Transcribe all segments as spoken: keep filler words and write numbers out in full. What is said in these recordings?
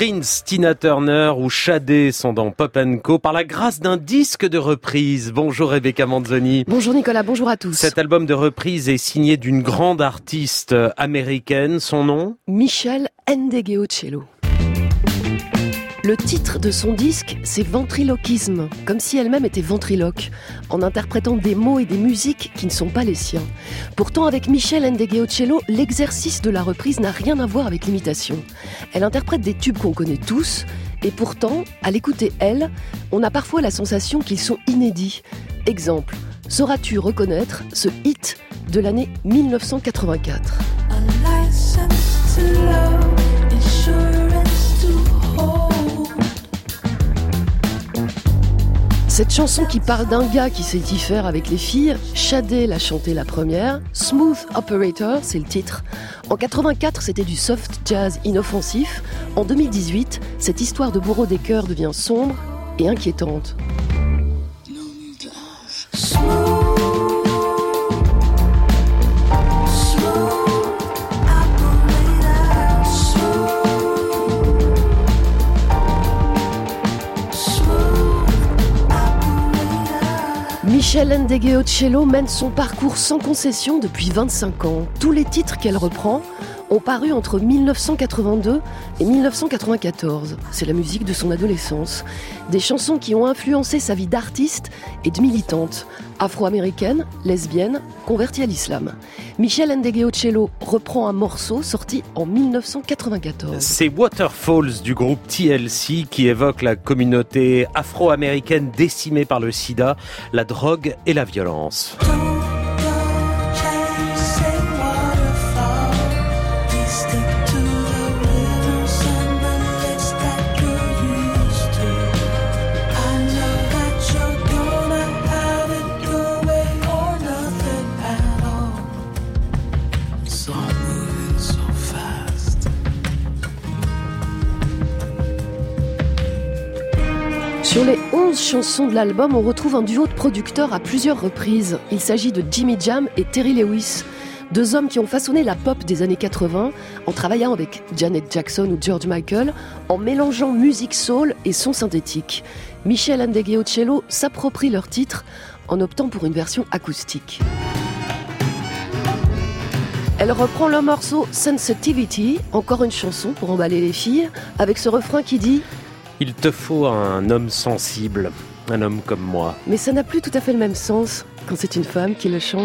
Prince, Tina Turner ou Sade sont dans Pop and Co par la grâce d'un disque de reprise. Bonjour Rebecca Manzoni. Bonjour Nicolas, bonjour à tous. Cet album de reprise est signé d'une grande artiste américaine. Son nom ? Michelle Ndegeocello. Le titre de son disque, c'est Ventriloquisme, comme si elle-même était ventriloque, en interprétant des mots et des musiques qui ne sont pas les siens. Pourtant, avec Michelle Ndegeocello, l'exercice de la reprise n'a rien à voir avec l'imitation. Elle interprète des tubes qu'on connaît tous, et pourtant, à l'écouter elle, on a parfois la sensation qu'ils sont inédits. Exemple, sauras-tu reconnaître ce hit de l'année dix-neuf cent quatre-vingt-quatre ? A license to love, insurance to hold. Cette chanson qui parle d'un gars qui sait y faire avec les filles, Sade l'a chantée la première, Smooth Operator, c'est le titre. En quatre-vingt-quatre, c'était du soft jazz inoffensif. En deux mille dix-huit, cette histoire de bourreau des cœurs devient sombre et inquiétante. Michelle Ndegeocello mène son parcours sans concession depuis vingt-cinq ans. Tous les titres qu'elle reprend ont paru entre dix-neuf cent quatre-vingt-deux et dix-neuf cent quatre-vingt-quatorze. C'est la musique de son adolescence. Des chansons qui ont influencé sa vie d'artiste et de militante. Afro-américaine, lesbienne, convertie à l'islam. Michelle Ndegeocello reprend un morceau sorti en dix-neuf cent quatre-vingt-quatorze. C'est Waterfalls du groupe T L C qui évoque la communauté afro-américaine décimée par le sida, la drogue et la violence. Sur les onze chansons de l'album, on retrouve un duo de producteurs à plusieurs reprises. Il s'agit de Jimmy Jam et Terry Lewis, deux hommes qui ont façonné la pop des années quatre-vingts en travaillant avec Janet Jackson ou George Michael, en mélangeant musique soul et son synthétique. Michelle Ndegeocello s'approprie leur titre en optant pour une version acoustique. Elle reprend le morceau Sensitivity, encore une chanson pour emballer les filles, avec ce refrain qui dit « Il te faut un homme sensible, un homme comme moi. » Mais ça n'a plus tout à fait le même sens quand c'est une femme qui le chante.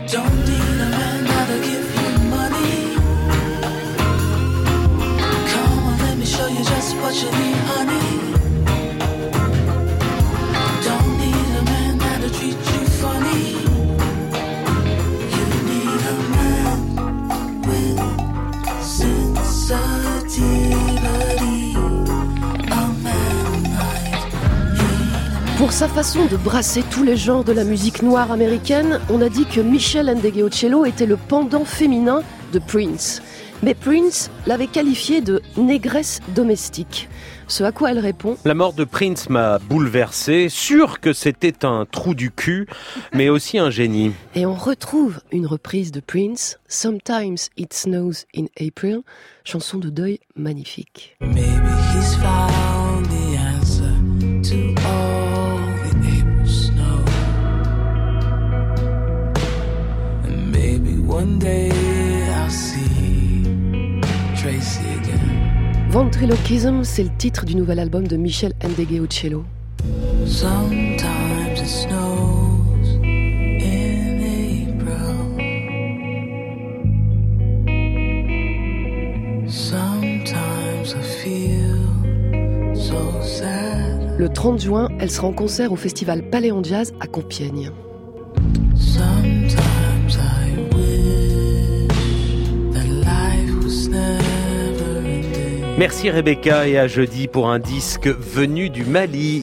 Pour sa façon de brasser tous les genres de la musique noire américaine, on a dit que Michelle Ndegeocello était le pendant féminin de Prince. Mais Prince l'avait qualifiée de négresse domestique. Ce à quoi elle répond : La mort de Prince m'a bouleversée, sûr que c'était un trou du cul, mais aussi un génie. Et on retrouve une reprise de Prince, Sometimes It Snows in April, chanson de deuil magnifique. Maybe he's found the answer to all the April snow. And maybe one day I'll see Tracy again. Ventriloquism, c'est le titre du nouvel album de Michelle Ndegeocello. Sometimes it snows in April. Sometimes I feel so sad. Le trente juin, elle sera en concert au festival Paléon Jazz à Compiègne. Sometimes I wish that life was never. Merci Rebecca et à jeudi pour un disque venu du Mali.